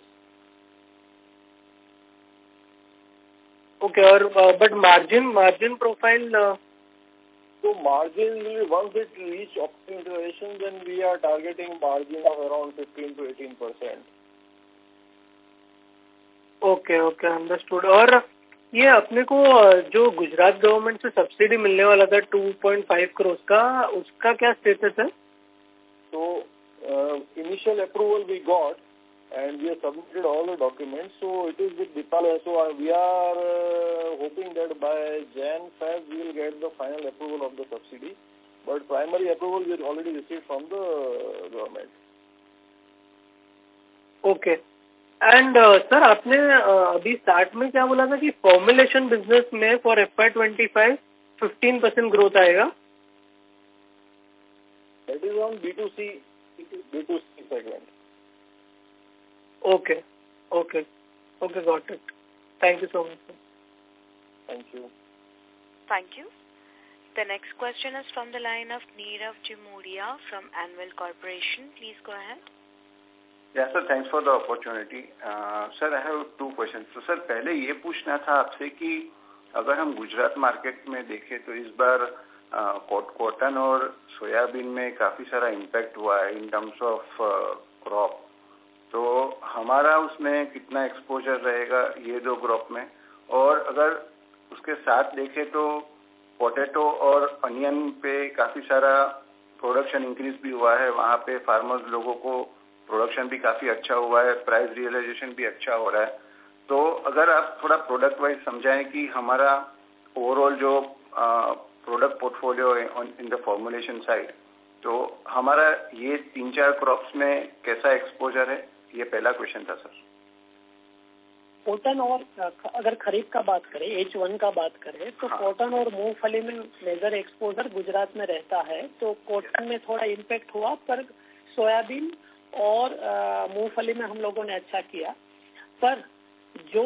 Okay, और but margin margin profile. Uh, so margin will once it reach optimum utilization, then we are targeting margin of around fifteen to eighteen percent. Okay, okay, understood. और ये अपने को जो Gujarat government से subsidy मिलने वाला था two point five करोड़ का, उसका क्या स्टेटस है? So uh, initial approval we got and we have submitted all the documents. So it is with Dipal. So uh, we are uh, hoping that by Jan Feb we will get the final approval of the subsidy. But primary approval we already received from the government. Okay. And sir आपने uh, अभी start में क्या बोला था कि formulation business में for F Y twenty-five fifteen percent growth आएगा? That is on B two C B two C segment. Okay, okay, okay, got it. Thank you so much, sir. Thank you. Thank you. The next question is from the line of Neerav Jimudia from Anvil Corporation. Please go ahead. Yes, sir. Thanks for the opportunity. Uh, sir, I have two questions. So, sir, पहले ये पूछना था आपसे कि अगर हम Gujarat market में देखें तो इस बार कॉटन और सोयाबीन में काफी सारा इम्पैक्ट हुआ है इन टर्म्स ऑफ क्रॉप, तो हमारा उसमें कितना एक्सपोजर रहेगा ये दो क्रॉप में, और अगर उसके साथ देखें तो पोटैटो और अनियन पे काफी सारा प्रोडक्शन इंक्रीज भी हुआ है, वहाँ पे फार्मर्स लोगों को प्रोडक्शन भी काफी अच्छा हुआ है, प्राइस रियलाइजेशन भी अच्छा हो रहा है। तो अगर आप थोड़ा प्रोडक्ट वाइज समझाएं कि हमारा ओवरऑल जो product portfolio in the formulation side, तो हमारा ये तीन चार क्रॉप्स में कैसा एक्सपोजर है, ये पहला क्वेश्चन था सर। कॉटन और अगर खरीफ का बात करें, एच वन का बात करें, तो हाँ। कॉटन और मूंगफली में मेजर एक्सपोजर गुजरात में रहता है, तो कॉटन में थोड़ा इम्पैक्ट हुआ, पर सोयाबीन और मूंगफली में हम लोगों ने अच्छा किया। पर जो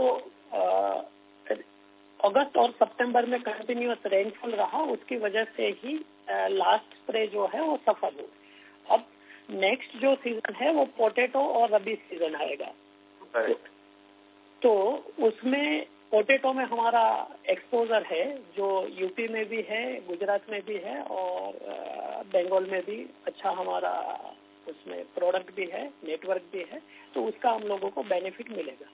अगस्त और सितंबर में कंटिन्यूअस रेनफॉल रहा, उसकी वजह से ही लास्ट स्प्रे जो है वो सफल हो। अब नेक्स्ट जो सीजन है वो पोटैटो और रबी सीजन आएगा, तो, तो उसमें पोटैटो में हमारा एक्सपोजर है, जो यूपी में भी है, गुजरात में भी है और बंगाल में भी अच्छा हमारा उसमें प्रोडक्ट भी है, नेटवर्क भी है, तो उसका हम लोगों को बेनिफिट मिलेगा।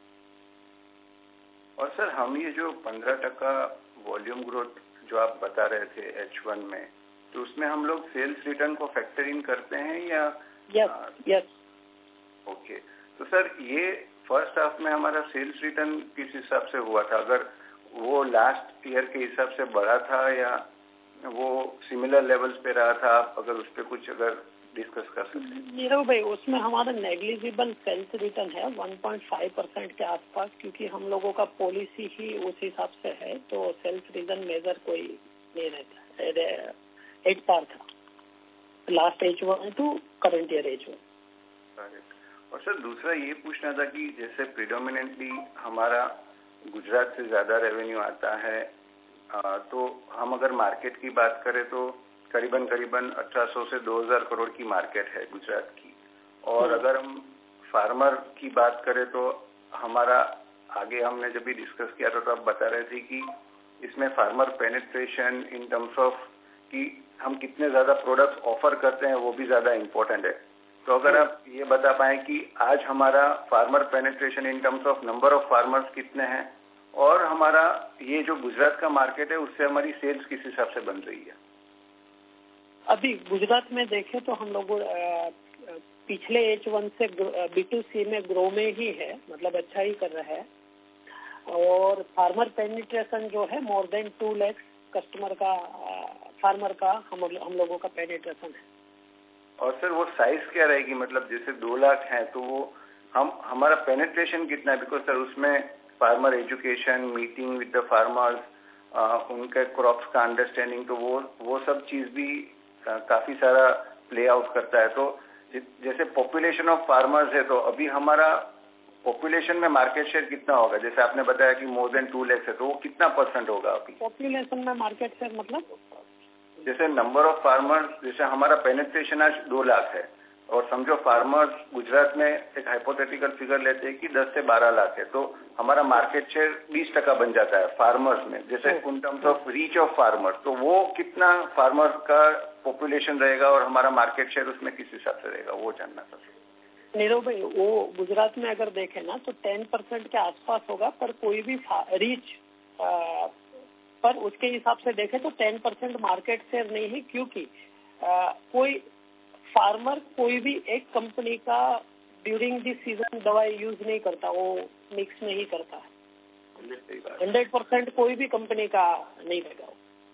और सर हम ये जो पंद्रह टका वॉल्यूम ग्रोथ जो आप बता रहे थे एच वन में, तो उसमें हम लोग सेल्स रिटर्न को फैक्टर इन करते हैं या? Yes yes. ओके, तो सर ये फर्स्ट हाफ में हमारा सेल्स रिटर्न किस हिसाब से हुआ था? अगर वो लास्ट ईयर के हिसाब से बढ़ा था या वो सिमिलर लेवल्स पे रहा था? आप अगर उस पर कुछ अगर डिस्कस कर सकते हैं। नीरव भाई, उसमें हमारा नेग्लिजिबल सेल्स रिटर्न है वन पॉइंट फाइव परसेंट के आसपास, क्योंकि हम लोगों का पॉलिसी ही उस हिसाब से है, तो सेल्स रिटर्न मेजर कोई नहीं रहता। एट पार था last H one to current year H one. और सर दूसरा ये पूछना था कि जैसे प्रिडोमिनेंटली हमारा गुजरात से ज्यादा रेवेन्यू आता है, आ, तो हम अगर मार्केट की बात करें तो करीबन करीबन अठारह सौ से दो हज़ार करोड़ की मार्केट है गुजरात की, और अगर हम फार्मर की बात करें तो हमारा आगे हमने जब भी डिस्कस किया था तो आप बता रहे थे कि इसमें farmer penetration in terms of कि हम कितने ज्यादा प्रोडक्ट ऑफर करते हैं वो भी ज्यादा इम्पोर्टेंट है। तो अगर आप ये बता पाए कि आज हमारा farmer penetration in terms of number of farmers कितने हैं, और हमारा ये जो गुजरात का मार्केट है उससे हमारी सेल्स किस हिसाब से बन रही है? अभी गुजरात में देखें तो हम लोग पिछले एच वन से बी टू सी में ग्रो में ही है, मतलब अच्छा ही कर रहा है, और फार्मर पेनिट्रेशन जो है more than two lakhs customer का फार्मर का हम हम लोगों का पेनिट्रेशन है। और सर वो साइज क्या रहेगी? मतलब जैसे दो लाख है तो वो हम हमारा पेनिट्रेशन कितना है? बिकॉज सर उसमें farmer education, meeting with the farmers, उनके क्रॉप्स का अंडरस्टैंडिंग, तो वो वो सब चीज भी आ, काफी सारा प्ले आउट करता है। तो जैसे पॉपुलेशन ऑफ फार्मर्स है, तो अभी हमारा पॉपुलेशन में मार्केट शेयर कितना होगा? जैसे आपने बताया कि मोर देन टू लैक्स है, तो वो कितना परसेंट होगा अभी पॉपुलेशन में मार्केट शेयर? मतलब जैसे नंबर ऑफ फार्मर्स, जैसे हमारा पेनिट्रेशन आज दो लाख है, और समझो फार्मर्स गुजरात में एक हाइपोथेटिकल फिगर लेते हैं कि दस से बारह लाख है, तो हमारा मार्केट शेयर बीस टका बन जाता है फार्मर्स में, जैसे in terms of reach of farmers. तो वो कितना फार्मर्स का पॉपुलेशन रहेगा और हमारा मार्केट शेयर उसमें किस हिसाब से रहेगा, वो जानना था। नीरव भाई, वो गुजरात में अगर देखें ना तो टेन परसेंट के आसपास होगा, पर कोई भी रीच आ, पर उसके हिसाब से देखें तो टेन परसेंट मार्केट शेयर नहीं है, क्योंकि आ, कोई फार्मर कोई भी एक कंपनी का ड्यूरिंग दिस सीजन दवाई यूज नहीं करता, वो मिक्स नहीं करता है। हंड्रेड परसेंट कोई भी कंपनी का नहीं रहेगा।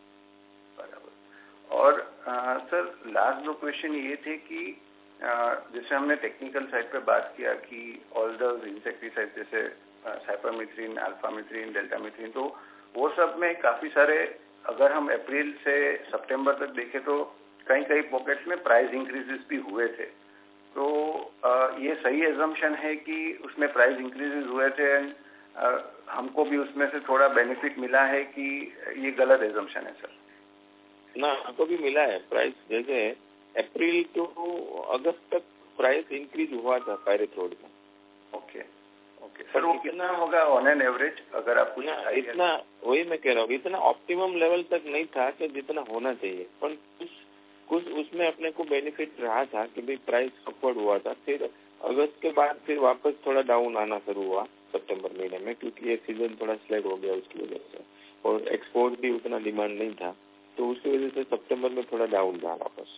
और आ, सर लास्ट दो क्वेश्चन ये थे कि आ, जैसे हमने टेक्निकल साइड पे बात किया कि ऑल द इंसेक्टिसाइड जैसे साइपरमेथ्रिन, अल्फामेथ्रिन, डेल्टामेथ्रिन, तो वो सब में काफी सारे, अगर हम अप्रैल से सितंबर तक देखें तो कई कई पॉकेट्स में प्राइस इंक्रीजेस भी हुए थे। तो आ, ये सही एजम्पशन है कि उसमें प्राइस इंक्रीजेस हुए थे, एंड हमको भी उसमें से थोड़ा बेनिफिट मिला है कि ये गलत एजम्पशन है सर? ना, हमको भी मिला है प्राइस। जैसे अप्रैल टू अगस्त तक प्राइस इंक्रीज हुआ था पायरेथ्रोइड में। ओके ओके सर, वो कितना होगा ऑन एन एवरेज अगर आप कुछ? इतना, वही मैं कह रहा हूँ, इतना ऑप्टिमम लेवल तक नहीं था कि जितना होना चाहिए, पर कुछ कुछ उसमें अपने को बेनिफिट रहा था कि भाई प्राइस अपवर्ड हुआ था। फिर अगस्त के बाद फिर वापस थोड़ा डाउन आना शुरू हुआ सितंबर महीने में, क्योंकि ये सीजन थोड़ा स्लैग हो गया उसकी वजह से, और एक्सपोर्ट भी उतना डिमांड नहीं था, तो उसकी वजह से सितंबर में थोड़ा डाउन था वापस।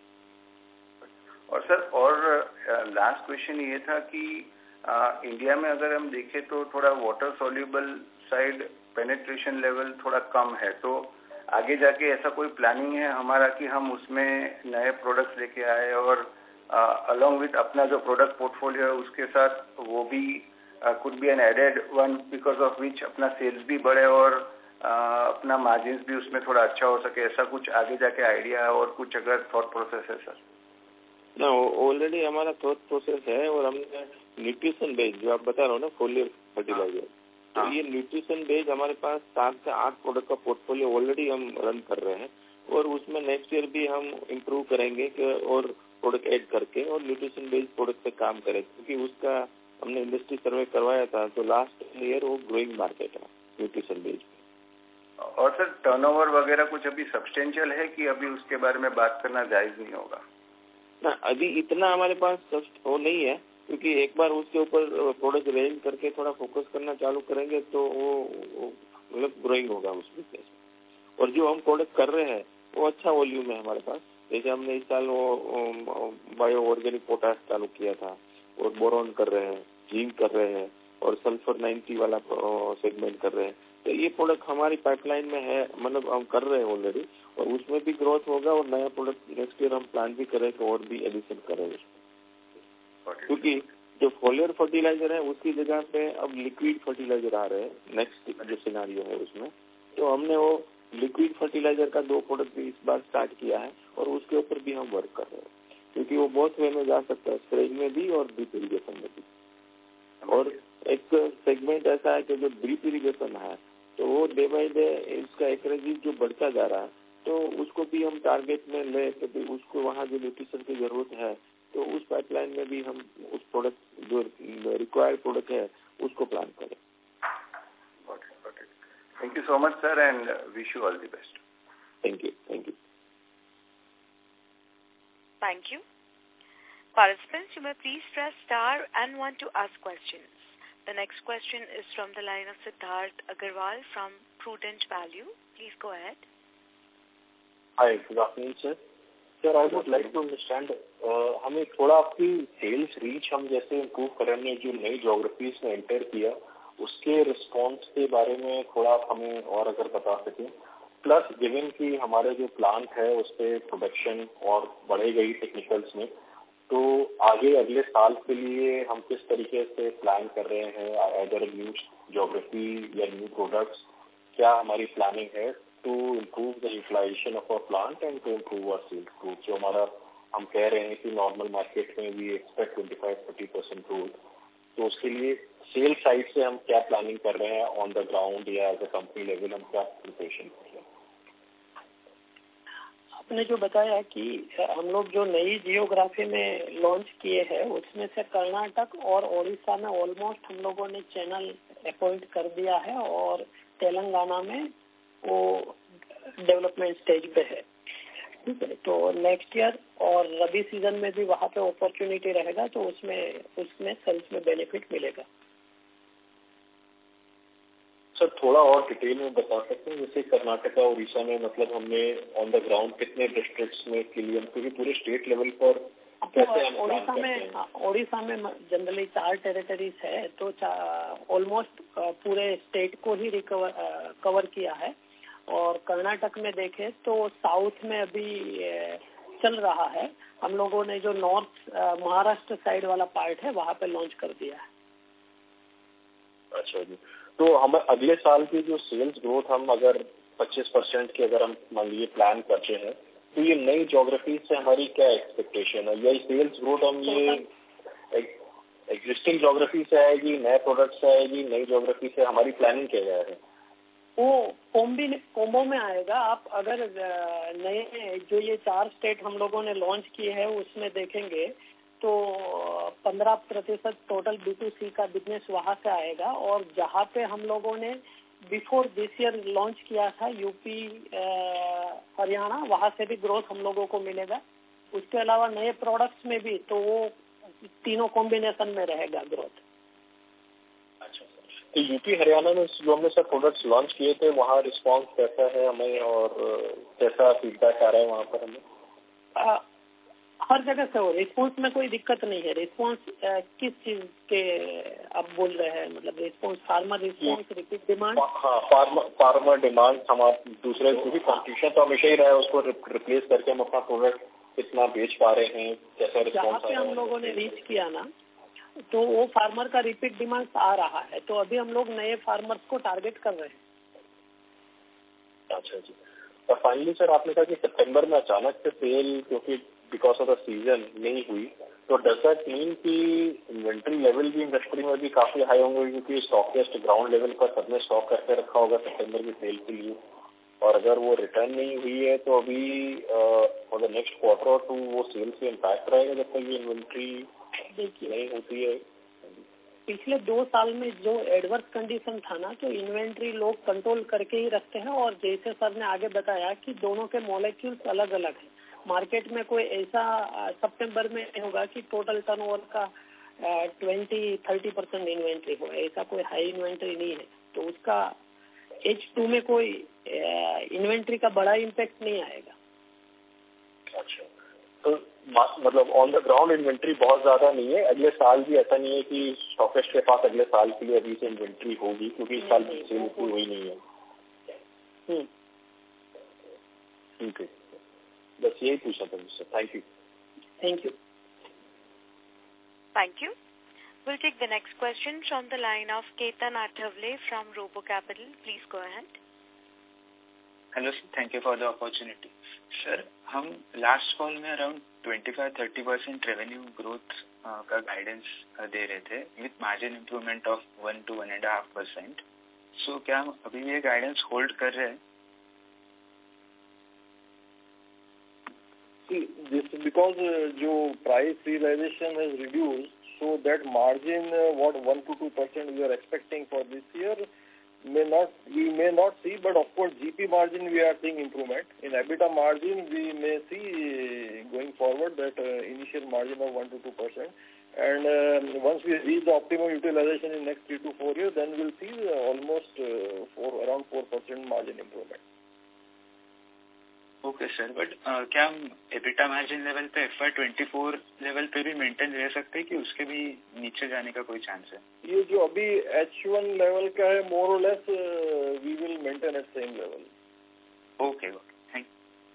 और सर, और लास्ट क्वेश्चन ये था कि आ, इंडिया में अगर हम देखें तो थोड़ा water soluble side penetration level थोड़ा कम है, तो आगे जाके ऐसा कोई प्लानिंग है हमारा कि हम उसमें नए प्रोडक्ट्स लेके आए और अलोंग विद अपना जो प्रोडक्ट पोर्टफोलियो है उसके साथ वो भी could be an added one, because of which अपना सेल्स भी बढ़े और आ, अपना मार्जिन्स भी उसमें थोड़ा अच्छा हो सके? ऐसा कुछ आगे जाके आइडिया है और कुछ अगर थॉट प्रोसेस है सर? ना, ऑलरेडी हमारा थॉट प्रोसेस है, और हमने न्यूट्रिशन बेस्ड जो आप बता रहे हो ना, फोलियर फर्टिलाइजर, तो ये न्यूट्रिशन बेस्ड हमारे पास सात से आठ प्रोडक्ट का पोर्टफोलियो ऑलरेडी हम रन कर रहे हैं, और उसमें नेक्स्ट ईयर भी हम इम्प्रूव करेंगे कि और प्रोडक्ट ऐड करके और न्यूट्रिशन बेस्ड प्रोडक्ट पे काम करें, क्योंकि उसका हमने इंडस्ट्री सर्वे करवाया था, तो लास्ट ईयर वो ग्रोइंग मार्केट है न्यूट्रिशन बेस्ड। और सर, टर्नओवर वगैरह कुछ अभी सब्सटेंशियल है कि अभी उसके बारे में बात करना जायज नहीं होगा? ना, अभी इतना हमारे पास वो नहीं है, क्योंकि एक बार उसके ऊपर प्रोडक्ट रेंज करके थोड़ा फोकस करना चालू करेंगे तो वो मतलब ग्रोइंग होगा उस बिजनेस में। और जो हम प्रोडक्ट कर रहे हैं वो अच्छा वॉल्यूम है हमारे पास। जैसे हमने इस साल वो बायो ऑर्गेनिक पोटाश चालू किया था, और बोरॉन कर रहे हैं, जिंक कर रहे हैं, और सल्फर नाइन्टी वाला सेगमेंट कर रहे हैं। तो ये प्रोडक्ट हमारी पाइपलाइन में है, मतलब हम कर रहे हैं ऑलरेडी, और उसमें भी ग्रोथ होगा, और नया प्रोडक्ट नेक्स्ट ईयर हम प्लान भी करेंगे और भी एडिशन करेंगे। क्योंकि जो फोलियर फर्टिलाइजर है उसकी जगह पे अब लिक्विड फर्टिलाइजर आ रहे हैं, नेक्स्ट जो सिनारियो है उसमें, तो हमने वो लिक्विड फर्टिलाइजर का दो प्रोडक्ट भी इस बार स्टार्ट किया है, और उसके ऊपर भी हम वर्क कर रहे हैं, क्योंकि वो बहुत वे में जा सकता है, स्प्रेज में भी और ड्रिप इरिगेशन में भी। और एक सेगमेंट ऐसा है कि जो ड्रिप इरिगेशन है, तो वो डे बाई डे इसका एक्रेजिव जो बढ़ता जा रहा है, तो उसको भी हम टारगेट में ले, तो उसको वहाँ जो न्यूट्रिशन की जरूरत है, तो उस पाइपलाइन में भी हम उस प्रोडक्ट जो रिक्वायर्ड प्रोडक्ट है उसको प्लान करें। Thank you so much sir, and wish you all the best. Thank you thank you thank you Participants, you may please press star and one to ask questions. The next question is from the line of Siddharth Agarwal from Prudent Value. Please go ahead. Hi, good afternoon, sir. Sir, I would like to understand, uh, हमें थोड़ा आपकी sales reach हम जैसे improve करने जो नई geographies में enter किया उसके रिस्पॉन्स के बारे में थोड़ा आप हमें और अगर बता सकें। प्लस गिवन कि हमारे जो प्लांट है उस पर प्रोडक्शन और बढ़े गई टेक्निकल्स में, तो आगे अगले साल के लिए हम किस तरीके से प्लान कर रहे हैं, अदर न्यू ज्योग्राफी या न्यू प्रोडक्ट्स, क्या हमारी प्लानिंग है to improve the utilization of our plant and to improve our sales growth? जो हमारा हम कह रहे हैं कि नॉर्मल मार्केट में we expect twenty five thirty percent growth, तो उसके लिए सेल्स साइड से हम क्या प्लानिंग कर रहे हैं ऑन द ग्राउंड या एज अ कंपनी लेवल हम क्या प्रिपरेशन कर रहे हैं? आपने जो बताया कि हम लोग जो नई जियोग्राफी में लॉन्च किए हैं उसमें से कर्नाटक और ओडिशा में ऑलमोस्ट हम लोगों ने चैनल अपॉइंट कर दिया है, और तेलंगाना में वो डेवलपमेंट स्टेज पे है। ठीक है, तो नेक्स्ट ईयर और रबी सीजन में भी वहाँ पे अपॉर्चुनिटी रहेगा, तो उसमें उसमें सेल्स में बेनिफिट मिलेगा। सर थोड़ा और डिटेल में बता सकते हैं, जैसे कर्नाटका उड़ीसा में मतलब हमने ऑन द ग्राउंड कितने डिस्ट्रिक्ट्स में के लिए, क्योंकि पूरे स्टेट लेवल पर कैसे हम ओडिशा में ओडिशा में जनरली चार टेरिटरीज है, तो ऑलमोस्ट पूरे स्टेट को ही रिकवर कवर किया है। और कर्नाटक में देखें तो साउथ में अभी चल रहा है, हम लोगों ने जो नॉर्थ महाराष्ट्र साइड वाला पार्ट है वहाँ पे लॉन्च कर दिया है। अच्छा जी, तो हम अगले साल की जो सेल्स ग्रोथ हम अगर पच्चीस परसेंट की अगर हम मान लीजिए प्लान करते हैं, तो ये नई ज्योग्राफी से हमारी क्या एक्सपेक्टेशन है, या सेल्स ग्रोथ हम ये एग्जिस्टिंग ज्योग्राफी से आएगी, नए प्रोडक्ट से आएगी, नई ज्योग्राफी से? हमारी प्लानिंग क्या है? वो कॉम्बी कोम्बो में आएगा। आप अगर नए जो ये चार स्टेट हम लोगों ने लॉन्च किए हैं उसमें देखेंगे तो पंद्रह प्रतिशत टोटल बी टू सी का बिजनेस वहाँ से आएगा। और जहाँ पे हम लोगों ने बिफोर दिस ईयर लॉन्च किया था यूपी हरियाणा, वहाँ से भी ग्रोथ हम लोगों को मिलेगा। उसके अलावा नए प्रोडक्ट्स में भी तो वो तीनों कॉम्बिनेशन में रहेगा ग्रोथ। अच्छा, तो यूपी हरियाणा में जो हमने सर प्रोडक्ट्स लॉन्च किए थे वहाँ रिस्पांस कैसा है हमें और कैसा फीडबैक आ रहा है वहाँ पर हमें? आ, हर जगह से हो, रिस्पांस में कोई दिक्कत नहीं है। रिस्पांस किस चीज के आप बोल रहे हैं? मतलब response, farmer response, repeat demand? हाँ, फार्मर फार्मर डिमांड। हम आप दूसरे क्योंकि कंपटीशन तो हमेशा ही रहा है, उसको रिप्लेस करके हम अपना प्रोडक्ट कितना बेच पा रहे हैं, कैसा रिस्पांस पे हम लोगों ने रीच किया ना, तो वो फार्मर का रिपीट डिमांड आ रहा है। तो अभी हम लोग नए फार्मर्स को टारगेट कर रहे हैं। अच्छा जी। और फाइनली सर आपने कहा कि सितंबर में अचानक से सेल क्योंकि बिकॉज ऑफ द सीजन नहीं हुई, तो डज दैट मीन कि इन्वेंट्री लेवल भी इंडस्ट्री में भी काफी हाई होंगे क्योंकि स्टॉकिस्ट ग्राउंड लेवल पर सबने स्टॉक करके रखा होगा सितंबर की सेल के लिए, और अगर वो रिटर्न नहीं हुई है तो अभी फॉर द नेक्स्ट क्वार्टर और टू वो सेल्स में इम्पैक्ट रहेगा जब तक ये इन्वेंट्री देखिए नहीं होती है? पिछले दो साल में जो एडवर्स कंडीशन था ना, तो इन्वेंट्री लोग कंट्रोल करके ही रखते हैं। और जैसे सर ने आगे बताया कि दोनों के मॉलिक्यूल्स अलग अलग हैं। मार्केट में कोई ऐसा सितंबर में नहीं होगा कि टोटल टर्नओवर का ट्वेंटी थर्टी परसेंट इन्वेंट्री हो, ऐसा कोई हाई इन्वेंट्री नहीं है। तो उसका एच टू में कोई इन्वेंट्री का बड़ा इम्पैक्ट नहीं आएगा। अच्छा, तो मतलब ऑन द ग्राउंड इन्वेंट्री बहुत ज्यादा नहीं है। अगले साल भी ऐसा नहीं है कि स्टॉकिस्ट के पास अगले साल के लिए अभी से इन्वेंट्री होगी क्योंकि इस साल सेल इतनी हुई नहीं है। ठीक है, बस यही पूछा था मुझसे। Thank you. Thank you. Thank you. We'll take the next question from the line of Ketan Athavale from Robo Capital. Please go ahead. Hello sir, thank you for the opportunity. Sir, हम last call में around twenty five to thirty percent revenue growth का guidance दे रहे थे with margin improvement of one to one and half percent. So क्या हम अभी ये गाइडेंस होल्ड कर रहे हैं? See, this because uh, जो price realization has reduced, so that margin uh, what one to two percent we are expecting for this year may not we may not see, but of course G P margin we are seeing improvement. In EBITDA margin we may see uh, going forward that uh, initial margin of one to two percent, and uh, once we reach the optimum utilization in next three to four years, then we'll see uh, almost uh, four around four percent margin improvement. Okay sir, but क्या हम EBITDA margin level पे F Y twenty four level पे भी maintain रह सकते हैं कि उसके भी नीचे जाने का कोई चांस है? ये जो अभी एच वन लेवल का है मोर और less we will maintain at same level. Okay okay, thank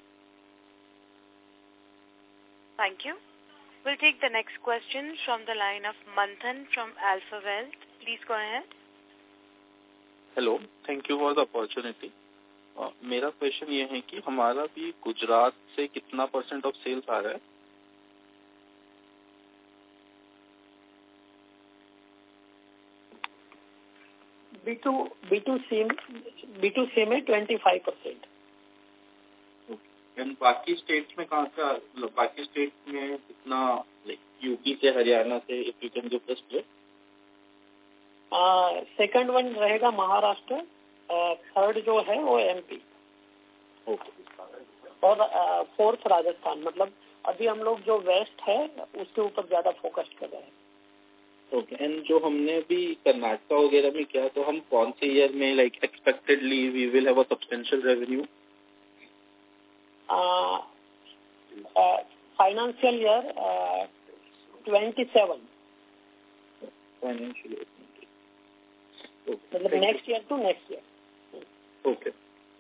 thank you. Will take the next question from the line of Manthan from alpha wealth. Please go ahead. Hello, thank you for the opportunity. Uh, मेरा question ये है कि हमारा भी गुजरात से कितना percent of sales आ रहा है? B to B to C B to C में ट्वेंटी फाइव परसेंट। बाकी स्टेट्स में कहाँ से, मतलब बाकी स्टेट में कितना, लाइक यूपी से, हरियाणा से, if you can give the split. Second one रहेगा महाराष्ट्र, थर्ड uh, जो है वो एमपी, और फोर्थ uh, राजस्थान। मतलब अभी हम लोग जो वेस्ट है उसके ऊपर ज्यादा फोकस कर रहे हैं। ओके, एंड जो हमने अभी कर्नाटक वगैरह में किया, तो हम कौन से ईयर में like expectedly we will have a substantial revenue? Financial year twenty seven. Financial year मतलब next year to next year. Okay.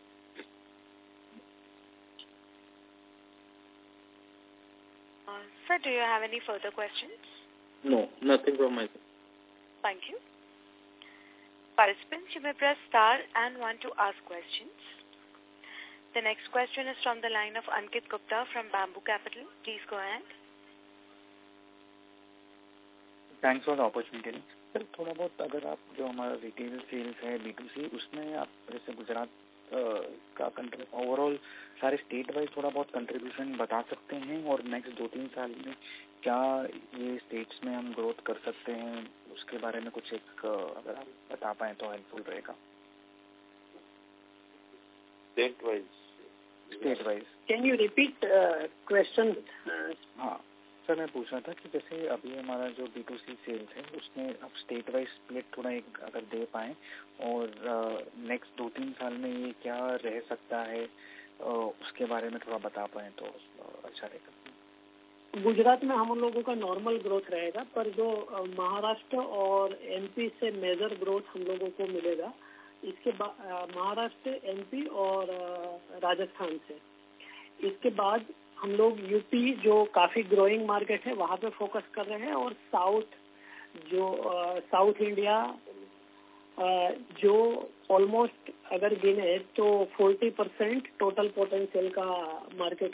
Uh, sir, do you have any further questions? No, nothing from my side. Thank you. Participants, you may press star and one to ask questions. The next question is from the line of Ankit Gupta from Bamboo Capital. Please go ahead. Thanks for the opportunity. Sir थोड़ा बहुत अगर आप जो हमारा retail sales है B to C उसमें आप जैसे गुजरात का कंट्री ओवरऑल सारे स्टेट वाइज थोड़ा बहुत कंट्रीब्यूशन बता सकते हैं और नेक्स्ट दो तीन साल में क्या ये स्टेट्स में हम ग्रोथ कर सकते हैं उसके बारे में कुछ एक अगर आप बता पाएं तो हेल्पफुल रहेगा। State wise state wise can you repeat question? हाँ सर मैं पूछ रहा था कि जैसे अभी हमारा जो बी टू सी सेल्स है उसमें अब स्टेट वाइज स्प्लिट थोड़ा एक अगर दे पाएं और नेक्स्ट दो तीन साल में ये क्या रह सकता है उसके बारे में थोड़ा बता पाएं तो अच्छा रहेगा। गुजरात में हम लोगों का नॉर्मल ग्रोथ रहेगा, पर जो महाराष्ट्र और एमपी से मेजर ग्रोथ हम लोगों को मिलेगा। इसके बाद महाराष्ट्र, एमपी और राजस्थान से। इसके बाद हम लोग यूपी जो काफी ग्रोइंग मार्केट है वहाँ पे फोकस कर रहे हैं और साउथ जो साउथ इंडिया जो ऑलमोस्ट अगर गिने तो चालीस परसेंट टोटल पोटेंशियल का मार्केट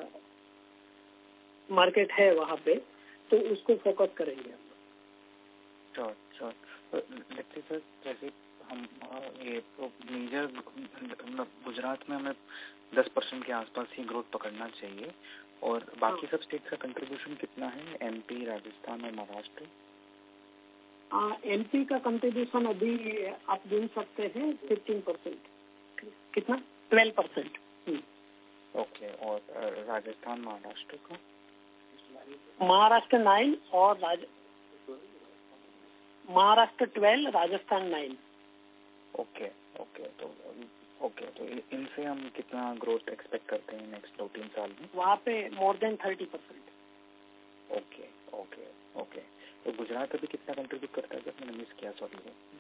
मार्केट है वहाँ पे, तो उसको फोकस करेंगे। Sure sure. देखिए सर जैसे हम ये तो मेजर गुजरात में हमें दस परसेंट के आसपास ही ग्रोथ पकड़ना चाहिए और बाकी सब स्टेट का कंट्रीब्यूशन कितना है? एमपी, राजस्थान और महाराष्ट्र। एमपी का कंट्रीब्यूशन अभी आप गिन सकते हैं फिफ्टीन परसेंट। कितना? Twelve percent. ओके। और राजस्थान, महाराष्ट्र का? महाराष्ट्र नाइन और राज Maharashtra twelve, Rajasthan nine. Okay okay तो ओके तो इनसे हम कितना ग्रोथ एक्सपेक्ट करते हैं नेक्स्ट दो तीन साल में? वहाँ पे more than thirty percent. Okay okay okay. तो गुजरात अभी कितना कंट्रीब्यूट करता है जब मैंने मिस किया? Sorry.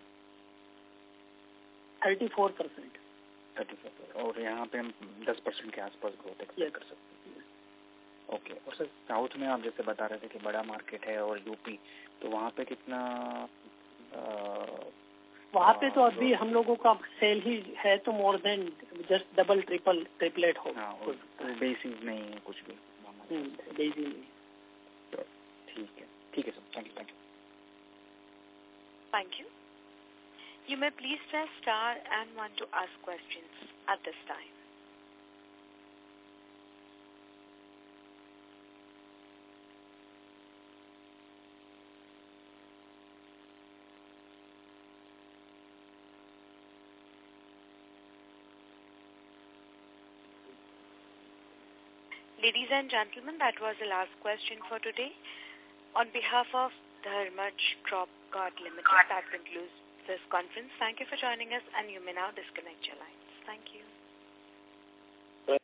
Thirty four percent. Thirty four और यहाँ पे हम दस परसेंट के आसपास ग्रोथ एक्सपेक्ट कर सकते हैं। ओके। और सर साउथ में आप जैसे बता रहे थे कि बड़ा मार्केट है और यूपी, तो वहाँ पे कितना? वहाँ पे तो अभी हम लोगों का सेल ही है तो more than just double triple triplet हो। हाँ, तो बेसिस नहीं है कुछ भी। बेसिस नहीं। ठीक है ठीक है sir. Thank you thank you thank you. You may please press star and one to ask questions at this time. Ladies and gentlemen, that was the last question for today. On behalf of Dharmaj Crop Guard Limited, that concludes this conference. Thank you for joining us and you may now disconnect your lines. Thank you.